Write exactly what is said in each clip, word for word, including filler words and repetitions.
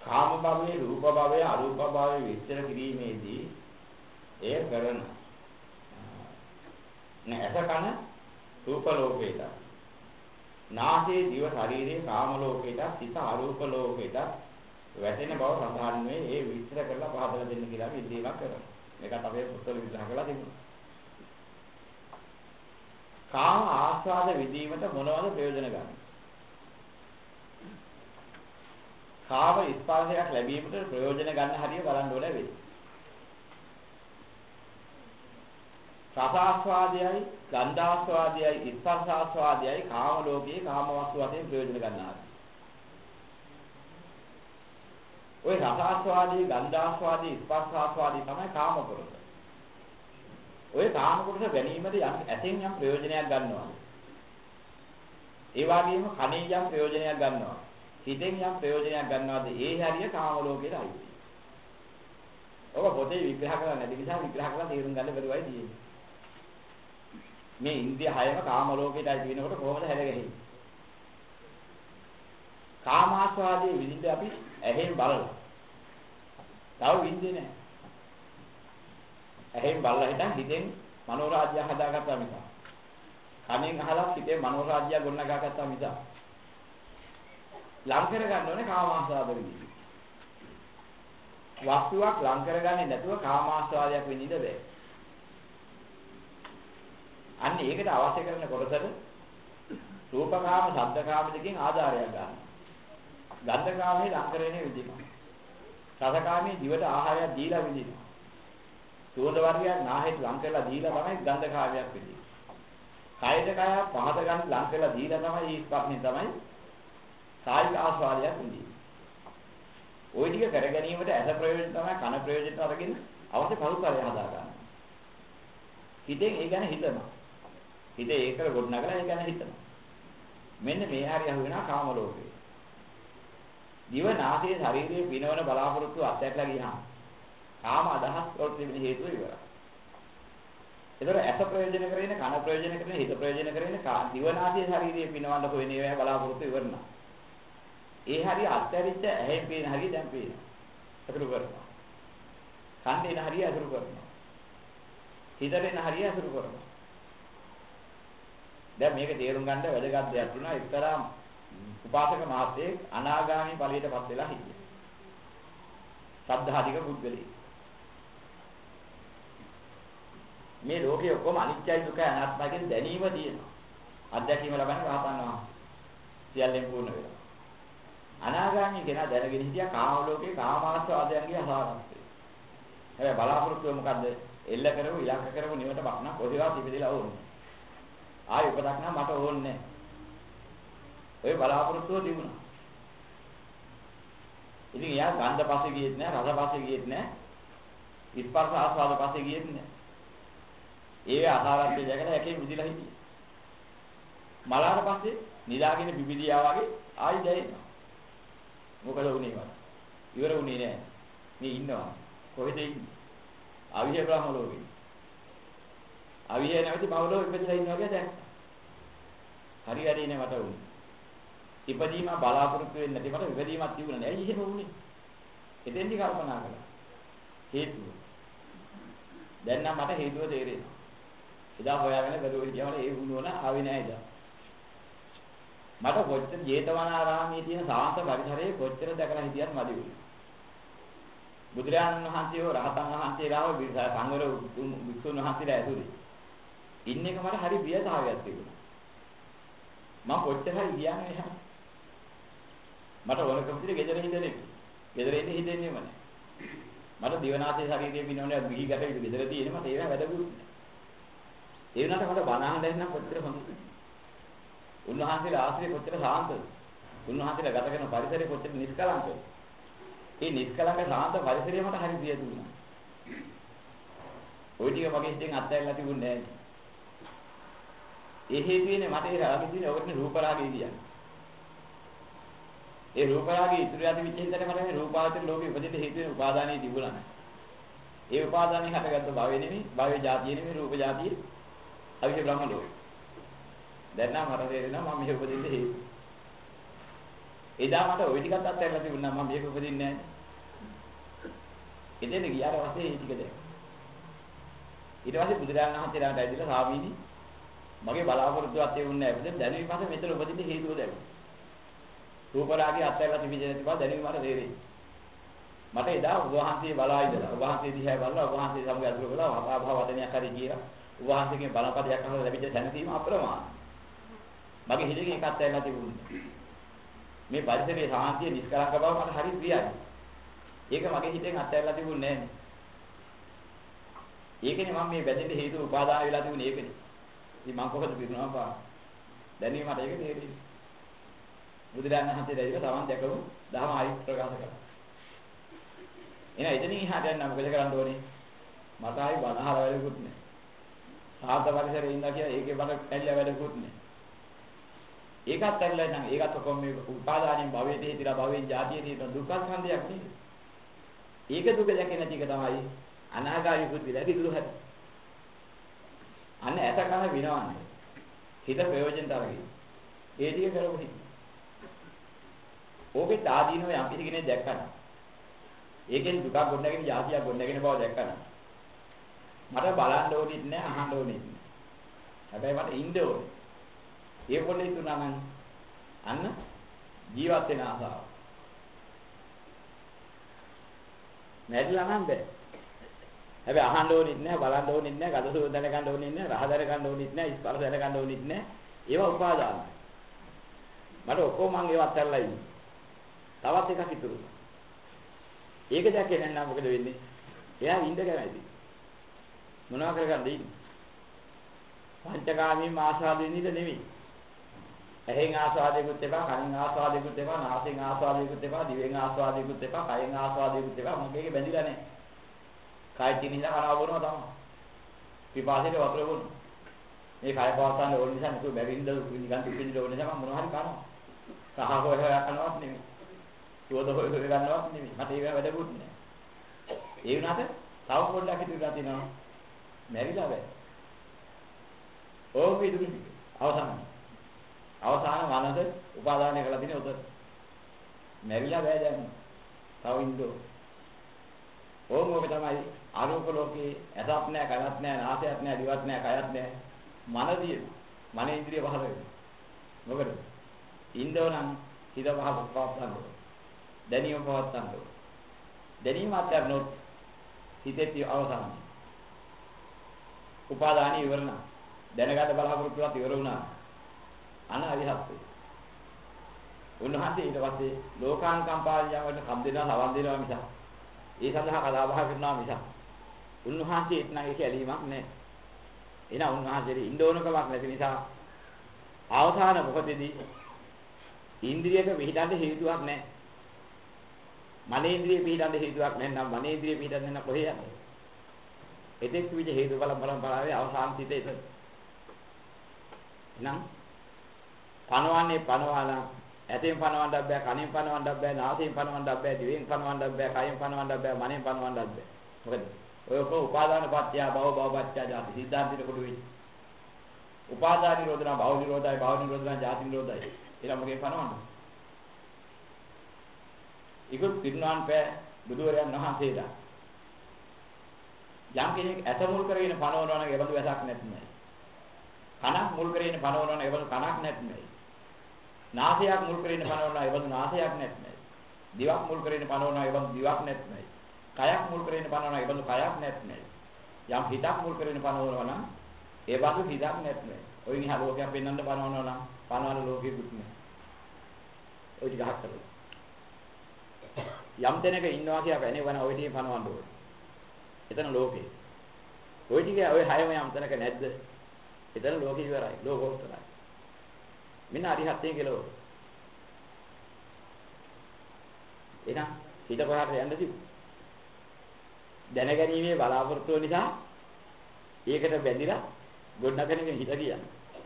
කාම භවයේ රූප භවයේ අරූප භවයේ විස්තර කිරීමේදී එය කරන නැස කන රූප ලෝකේට නාසයේ දිව ශරීරයේ කාම ලෝකේට සිත අරූප ලෝකේට වැටෙන බව සඳහන් වේ. ඒ විස්තර කරලා පහදලා දෙන්න කියලා අපි ඉල්ලීමක් කරනවා. මේකත් අපේ පුස්තක විග්‍රහ කරලා තිබුණා. කාම ආස්වාද විදීමට මොනවද ප්‍රයෝජන ගන්න? කාම ස්පර්ශයක් ලැබීමට ප්‍රයෝජන ගන්න හරිය බලන්න ඕනේ වෙයි. රසාස්වාදයයි, ගන්ධාස්වාදයයි, ස්පර්ශාස්වාදයයි කාම ලෝකයේ කාම වස්තු වශයෙන් ප්‍රයෝජන ගන්නවා. ඔය රසාස්වාදී, ගන්ධාස්වාදී, ස්පර්ශාස්වාදී තමයි කාම පුරුෂ. ඔය කාම පුරුෂ ගැනීමද යම් ඇතෙන් යම් ප්‍රයෝජනයක් ගන්නවා. ඒ වගේම කණේ යම් ප්‍රයෝජනයක් ගන්නවා. හිතෙන් යම් ප්‍රයෝජනයක් ගන්නවාද ඒ හැරිය කාම ලෝකේට අයිති. ඔබ පොතේ විග්‍රහ කරලා නැති නිසා විග්‍රහ කරලා තේරුම් ගන්න බැරුවයි තියෙන්නේ. මේ ඉන්ද්‍රිය හයම කාම ලෝකයට අයිති වෙනකොට කොහොමද හැරගෙන්නේ? කාමාස්වාදයේ විඳින්න අපි ඇහෙන් බලලා. තව විඳින්නේ නැහැ. ඇහෙන් බලලා හිටන් හිතෙන් මනෝරාජ්‍ය හදාගත්තා මිස. කනෙන් අහලා හිතේ මනෝරාජ්‍ය ගොඩනගාගත්තා මිස. ලං කර ගන්න ඕනේ කාමාස්වාද විඳින්න. වස්තුවක් ලං කරගන්නේ නැතුව කාමාස්වාදයක් විඳින්න බෑ. අන්න ඒකට අවශ්‍ය කරන කොටසට රූපකාම, ශබ්දකාම දෙකෙන් ආධාරයක් ගන්න. ගන්ධකාමයේ ලං කරගෙන විඳිනවා. රසකාමයේ දිවට ආහාරයක් දීලා විඳිනවා. සුවඳ වර්ගයක් නාහෙත් ලං කරලා දීලා තමයි ගන්ධකාමයක් විඳින්නේ. කායයට කාය පහත ගන්න ලං කරලා දීලා තමයි මේ ස්පර්ශයෙන් තමයි කායික ආස්වාදයක් විඳින්නේ. ওই ටික කර ගැනීමට ඇස ප්‍රයෝජන තමයි කන ප්‍රයෝජනට අරගෙන අවශ්‍ය පරිසරය හදා ගන්න. හිතෙන් ඒ ගැන හිතනවා. හිතේ ඒක ගොඩනගලා ඒ ගැන හිතනවා. මෙන්න මේ හරිය අහු වෙනා කාම ලෝකේ. දිව නාසයේ ශරීරයේ පිනවන බලාපොරොත්තු අත්හැරලා ගියාම කාම අදහස් වලට තිබෙන හේතුව ඉවරයි. ඒතර ඇස ප්‍රයෝජන කරගෙන කන ප්‍රයෝජන කරගෙන හිත ප්‍රයෝජන කරගෙන දිව නාසයේ ශරීරයේ පිනවන්න හොයන ඒවා බලාපොරොත්තු ඉවරනවා. ඒ හරිය අත්හැරිච්ච ඇහෙන් පේන හරිය දැන් පේනවා. අතුරු කරනවා. කන්නේ එන හරිය අතුරු කරනවා. හිතේ එන හරිය අතුරු කරනවා. දැන් මේක තේරුම් ගන්න වැදගත් දෙයක් තියෙනවා. එක්තරා උපාසක මහත්තයෙක් අනාගාමී ඵලයටපත් වෙලා හිටියා. සද්ධාධික පුද්ගලෙක්. මේ ලෝකයේ ඔක්කොම අනිත්‍යයි දුකයි අනාත්මයි කියන දැනීම තියෙනවා. අධ්‍යක්ීම ලබන්නේ රහතන් වහන්සේ. සියල්ලෙන් පූර්ණ වෙනවා. අනාගාමී කෙනා දැනගෙන හිටියා කාම ලෝකේ කාමාස්වාදයන්ගේ අසාරත්වය. හැබැයි බලාපොරොත්තුව මොකද්ද? එල්ල කරමු ඉලක්ක කරමු නිවට බක්න කොහෙවත් ඉපදෙලා ඕනේ. ආයෙ උපදක් නම් මට ඕනේ නැහැ. ඔය බලාපොරොත්තුව තිබුණා. ඉතින් එයා ගන්ධ පස්සේ ගියෙත් නැහැ, රස පස්සේ ගියෙත් නැහැ, ස්පර්ශ ආස්වාද පස්සේ ගියෙත් නැහැ. ඒ අසාරත්වය දැකලා එකේ මිදිලා හිටියේ. මලාර පස්සේ නිදාගෙන බිබිදියා වගේ ආයි දැනෙනවා. මොකද උනේ වල ඉවර උනේ නෑ මේ ඉන්නවා කොහෙද ඉන්නේ අවිහෙ බ්‍රහ්ම ලෝකේ අවිහෙ නැවති බවලෝ ඉපදලා ඉන්නවා කියලා දැක්කා හරි හරි නේ මට උනේ ඉපදීම බලාපොරොත්තු වෙන්නේ නැති මට ඉපදීමක් තිබුණා නෑ එහෙම උනේ එතෙන්දි කල්පනා කළා හේතුව දැන් නම් මට හේතුව තේරෙනවා එදා හොයාගෙන බැලුවා කියවල ඒ වුණෝන ආවේ නෑ එදා මට කොච්චර ජේතවනාරාමයේ තියෙන සාන්ත පරිසරයේ කොච්චර දැකලා හිටියත් මදි වුණා. බුදුරජාණන් වහන්සේව රහතන් වහන්සේලාව සංවර වික්ෂුන් වහන්සේලා ඇතුලේ ඉන්න එක මට හරි ප්‍රියතාවයක් තිබුණා. මම කොච්චර හරි ගියානේ එහෙනම්. මට ඕන කම්පිටේ ගෙදර හිටන්නේ. ගෙදර ඉන්නේ හිතෙන්නේම නැහැ. මට දිවනාසේ ශරීරයේ පිනවන්නේ මිහි ගැට ගෙදර තියෙන මට ඒවා වැඩගුරු. ඒ වුණාට මට බණ අහන්න දැන් නම් කොච්චර හොඳද? උන්වහන්සේලා ආශ්‍රය කොච්චර සාන්තද? උන්වහන්සේලා ගත කරන පරිසරය කොච්චර නිෂ්කලංකද? මේ නිෂ්කලංක සාන්ත පරිසරය මට හරි ප්‍රිය දුන්නා. ওই ටික මගේ හිතෙන් අත්හැරලා තිබුණේ නැහැ. ඒ හේතුවනේ මට ඒ රාගෙ තියෙන ඔකට රූප රාගය කියන්නේ. ඒ රූප රාගය ඉතුරු යටි විචින්තන මට මේ රූපාවචර ලෝකෙ උපදින්න හේතු වෙන උපාදානයේ තිබුණා නැහැ. ඒ උපාදානයේ හටගත්ත භවය නෙමෙයි, භවයේ જાතිය නෙමෙයි, රූප જાතිය අවිෂ බ්‍රහ්ම ලෝකෙ. දැන් නම් මට තේරෙනවා මම මෙහෙ උපදින්න හේතු. එදා මට ওই ටිකත් අත්හැරලා තිබුණා මම මේක උපදින්නේ නැහැ. එතෙන් ගියාට පස්සේ මේ ටික දැක්කා. ඊට පස්සේ බුදුරජාණන් වහන්සේලාට ඇවිල්ලා ස්වාමීනි මගේ බලාපොරොත්තුවත් ඒ වුණේ නැහැ. දැන් දැනුයි මට මෙතන උපදින්න හේතුව දැක්කා. රූපරාගය අත්හැරලා තිබෙන්නේ නැති බව දැනුයි මට තේරෙන්නේ. මට එදා ඔබ වහන්සේ බලා ඉඳලා ඔබ වහන්සේ දිහා බලලා ඔබ වහන්සේ සමග අතුරු කළා වතාභා වදනයක් හරි කියලා ඔබ වහන්සේගේ බලපදයක් අහලා ලැබිච්ච දැනීම අප්‍රමාණයි. මගේ හිතේ එකක් ඇවිල්ලා තිබුණේ. මේ පරිසරයේ සාන්තිය නිස්කලංක බව මට හරි ප්‍රියයි. ඒක මගේ හිතෙන් අත්හැරලා තිබුණේ නැහැ. ඒකනේ මම මේ බැඳෙන්න හේතු උපාදාන වෙලා තිබුණේ ඒකනේ. ඉතින් මම කොහොමද පිරුණා පා. දැනීම මට ඒක තේරෙන්නේ. බුදුරජාණන් වහන්සේ දැරිව සමන් දැකමු දහම ආයි ප්‍රකාශ කළා. එහෙනම් එතනින් එහාට යන්න මොකද කරන්න ඕනේ? මට ආයි බනහර වැඩකුත් නැහැ. සාර්ථක පරිසරයේ ඉඳලා කියලා ඒකේ බන ඇල්ල වැඩකුත් නැහැ. ඒකත් ඇල්ලලා නම් ඒකත් කොහොම මේ උපාදානෙන් භවයේ තේතිලා භවයෙන් ජාතියේ තියෙන දුක්ඛ සංදයක් නේද? ඒක දුක දැකේ නැති එක තමයි අනාගාමී බුද්ධිලා කිදුරු හැටි. අන්න ඇත කන විනවන්නේ. හිත ප්‍රයෝජන තරගයි. ඒ ටික කරමු හිත. ඕකේ ආදීනෝ යම් කිසි කෙනෙක් දැක්කම ඒකෙන් දුක ගොඩනගෙන ජාතියක් ගොඩනගෙන බව දැක්කම මට බලන්න ඕනෙත් නෑ අහන්න ඕනෙත් නෑ. හැබැයි මට ඉන්න ඕනේ. ඒ පොළේ තුනනම් අන්න ජීවත් වෙන ආසාව. නැතිලා නම් බෑ. හැබැයි අහන්න ඕනෙත් නෑ බලන්න ඕනෙත් නෑ ගදසුව දැන ගන්න ඕනෙත් නෑ රහ දැන ගන්න ඕනෙත් නෑ ස්පර්ශ දැන ගන්න ඕනෙත් නෑ ඒවා උපාදාන. මට ඔක්කොම මං ඒවත් අල්ලලා ඉන්නේ. තවත් එකක් ඉතුරු. ඒක දැක්කේ නැත්නම් මොකද වෙන්නේ? එයා ඉඳ කැමති. මොනවා කරගන්නද ඉන්නේ? පංචකාමී ආස්වාදෙ නිද නෙමෙයි. ඇහෙන් ආස්වාදයකුත් එපා, කනින් ආස්වාදයකුත් එපා, නාසයෙන් ආස්වාදයකුත් එපා, දිවෙන් ආස්වාදයකුත් එපා, කයෙන් ආස්වාදයකුත් එපා. මොකේක බැඳිලා නැහැ. කය තිනිලා කරා වුණා තමයි. පිපාසයට වතුර වුණා. මේ කය පවත්තන්න ඕන නිසා නෙතු බැවින්ද නිකන් පිටින්ද ඕන නිසා මම මොනවා හරි කරනවා. සහ හොය හොය කරනවත් නෙමෙයි. සුවද හොය හොය ගන්නවත් නෙමෙයි. මට ඒක වැඩකුත් නෑ. ඒ වුණාට තව පොඩ්ඩක් හිතුවා තිනවා. මැරිලා බෑ. ඕක ඉදුරු අවසන්. අවසාන වනද උපාදානය කළා තියෙන උතර. මැරිලා බෑ දැන්. තව ඉන්නෝ. ඕම ඔබ තමයි ආරෝප ලෝකේ ඇසක් නෑ, කනක් නෑ, නාසයක් නෑ, දිවක් නෑ, කයක් නෑ. මනදී මන ඉන්ද්‍රිය පහළ වෙනවා. මොකද? ඉන්නෝ නම් හිත පහළ පවත්වන්න ඕන. දැනීම පවත්වන්න ඕන. දැනීම අත්‍යවනොත් හිතේ අවසානයි. උපාදානි ඉවරණ. දැනගන්න බලාපොරොත්තුවත් ඉවර වුණා. අනාවිහත්යි. උන්වහන්සේ ඊට පස්සේ ලෝකාංකම්පාලියවට කම් දෙනවා, සවන් දෙනවා මිස. ඒ සඳහා කතා බහ කරනවා මිස. උන්වහන්සේ එතන ඒක ඇලීමක් නැහැ. එන උන්වහන්සේට ඉන්න ඕනකමක් නැති නිසා අවසාන මොකදදී ඉන්ද්‍රියක විහිදන්න හේතුවක් නැහැ. මනේන්ද්‍රිය පිහිටන්න හේතුවක් නැත්නම් මනේන්ද්‍රිය පිහිටන්න නැත්නම් කොහේ යන්නේ? එතෙක් විදිහ හේතු බල පරම්පරාවේ අවසාන සිටේ ඒක. නම් පනවන්නේ පනවලා ඇතෙන් පනවන්නත් බෑ, කනෙන් පනවන්නත් බෑ, නාසයෙන් පනවන්නත් බෑ, දිවෙන් පනවන්නත් බෑ, කයෙන් පනවන්නත් බෑ, මනෙන් පනවන්නත් බෑ. මොකද ඔය ඔක්කොම උපාදාන පත්‍ය භව භව පත්‍ය ජාති සිද්ධාන්තින කොට වෙයි. උපාදාන නිරෝධන භව නිරෝධයි, භව නිරෝධන ජාති නිරෝධයි. ඊළඟ මොකේ පනවන්නේ? ඉක්ුත් පිරිනවන් පෑ බුදුරයන් වහන්සේලා යම් කෙනෙක් ඇත මුල් කරගෙන පනවනවා නම් ඒබඳු වැසක් නැත්නම් කනක් මුල් කරගෙන පනවනවා නම් ඒබඳු කනක් නැත්නම් නාසයක් මුල් කරගෙන පනවනවා නම් ඒබඳු නාසයක් නැත්නම් දිවක් මුල් කරගෙන පනවනවා නම් ඒබඳු දිවක් නැත්නම් කයක් මුල් කරගෙන පනවනවා නම් ඒබඳු කයක් නැත්නම් යම් හිතක් මුල් කරගෙන පනවනවා නම් ඒබඳු හිතක් නැත්නම් ඔය නිහා ලෝකයක් පෙන්වන්න පනවනවා නම් පනවන ලෝකෙකුත් නෑ ඔය ටික අහක් කරලා යම් තැනක ඉන්නවා කියලා වෙනවන ඔය ටික පනවන්න ඕනේ. එතන ලෝකේ. ඔය ටික ඔය හයම යම් තැනක නැද්ද? එතන ලෝකෙ ඉවරයි. ලෝකෝත්තරයි. මෙන්න අරිහත්ත්වයේ කෙලවර. එහෙනම් හිත කොහාට යන්නද? දැනගැනීමේ බලාපොරොත්තුව නිසා ඒකට බැඳිලා ගොඩනගන හිත කියන්නේ.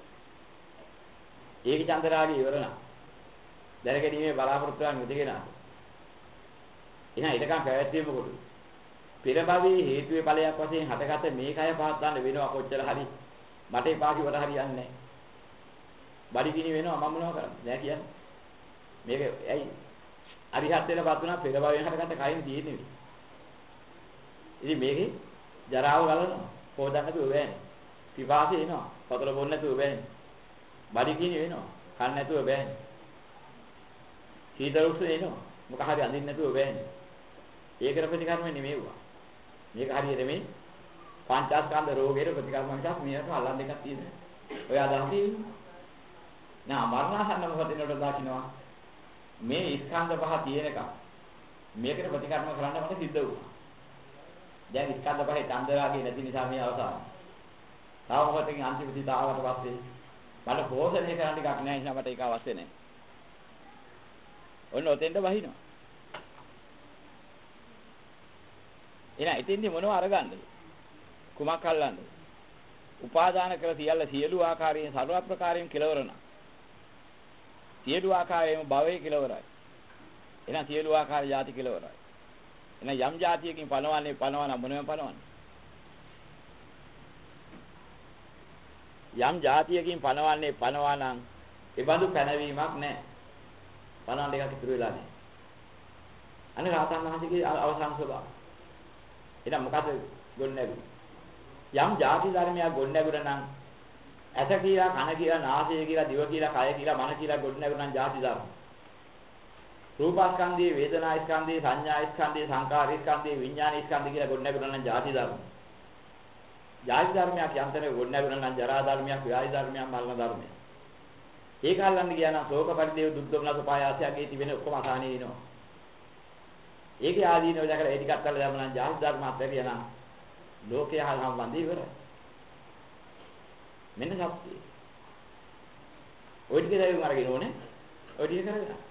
ඒක චන්දරාගය ඉවරනා. දැනගැනීමේ බලාපොරොත්තුවන් මුදගෙන එහෙනම් ඊටකම් පැවැත්වීම කොට පෙර භවයේ හේතුවේ ඵලයක් වශයෙන් හටගත මේ කය පවත්වන්න වෙනවා කොච්චර හරි මට එපා කිව්වට හරියන්නේ නැහැ. බඩි කිනි වෙනවා මම මොනව කරන්නේ? නෑ කියන්නේ. මේක ඇයි? අරිහත් වෙනපත් උනා පෙර භවයෙන් හටගත්ත කයින් තියෙන්නේ. ඉතින් මේකේ ජරාව ගලනවා. පොදන්න නැතුව බෑනේ. පිපාසය එනවා. වතුර බොන්න නැතුව බෑනේ. බඩි කිනි වෙනවා. කන්න නැතුව බෑනේ. සීතල උෂ්ණ එනවා. මොක හරි අඳින්න නැතුව බෑනේ. ඒකට ප්‍රතිකර්ම නෙමෙයිවා. මේක හරියට මේ පංචස්කන්ධ රෝගේට ප්‍රතිකර්ම එකක් මේක අල්ලන්න එකක් තියෙනවා. ඔය අදහස තියෙන්නේ. නා මරණාසන්න මොහොතේනට දකින්නවා. මේ ස්කන්ධ පහ තියෙනකම් මේකට ප්‍රතිකර්ම කරන්න මට සිද්ධ වුණා. දැන් ස්කන්ධ පහේ චන්දරාගේ නැති නිසා මේ අවසානයි. තව මොකටකින් අන්තිම දිතාවට පස්සේ මට පෝෂණය කරන්න ටිකක් නැහැ නිසා මට ඒක අවශ්‍ය නැහැ. ඔන්න ඔතෙන්ට වහිනවා. එහෙනම් ඉතින්දි මොනව අරගන්නද? කුමක් අල්ලන්නද? උපාදාන කර සියල්ල සියලු ආකාරයෙන් සර්ව ප්‍රකාරයෙන් කෙලවරණ. සියලු ආකාරයෙන්ම භවයේ කෙලවරයි. එහෙනම් සියලු ආකාර ಜಾති කෙලවරයි. එහෙනම් යම් જાතියකින් පනවන්නේ පනවන මොනවද පනවන්නේ? යම් જાතියකින් පනවන්නේ පනවනම් ඒ බඳු පැනවීමක් නැහැ. පනවන්න එකක් ඉතුරු වෙලා නැහැ. අනේ රාතන් වහන්සේගේ අවසාන ස්වභාවය. එහෙනම් මොකද ගොන්නැගුනේ? යම් ಜಾති ධර්මයක් ගොන්නැගුණා නම් ඇස කියලා කන කියලා නාසය කියලා දිව කියලා කය කියලා මන කියලා ගොන්නැගුණා නම් ಜಾති ධර්ම. රූපස්කන්ධයේ වේදනා ස්කන්ධයේ සංඥා ස්කන්ධයේ සංකාර ස්කන්ධයේ විඥාන ස්කන්ධය කියලා ගොන්නැගුණා නම් ಜಾති ධර්ම. ಜಾති ධර්මයක් යන්ත්‍රේ ගොන්නැගුණා නම් ජරා ධර්මයක්, ව්‍යාධි ධර්මයක්, මරණ ධර්මයක්. ඒක අල්ලන්න ගියා නම් ශෝක පරිදේව දුක් දුම්නස පායාසයගේ තිබෙන ඔක්කොම අසහනේ එනවා. ඒකේ ආදීනව දැකලා ඒ ටිකක් අල්ලලා දැම්ම නම් ජාති ධර්ම අත්හැරියා නම් ලෝකයේ හරහා වඳී ඉවරයි. මෙන්න සත්‍යය. ඔය ටික දැයින් අරගෙන ඕනේ. ඔය ටික කරගන්න.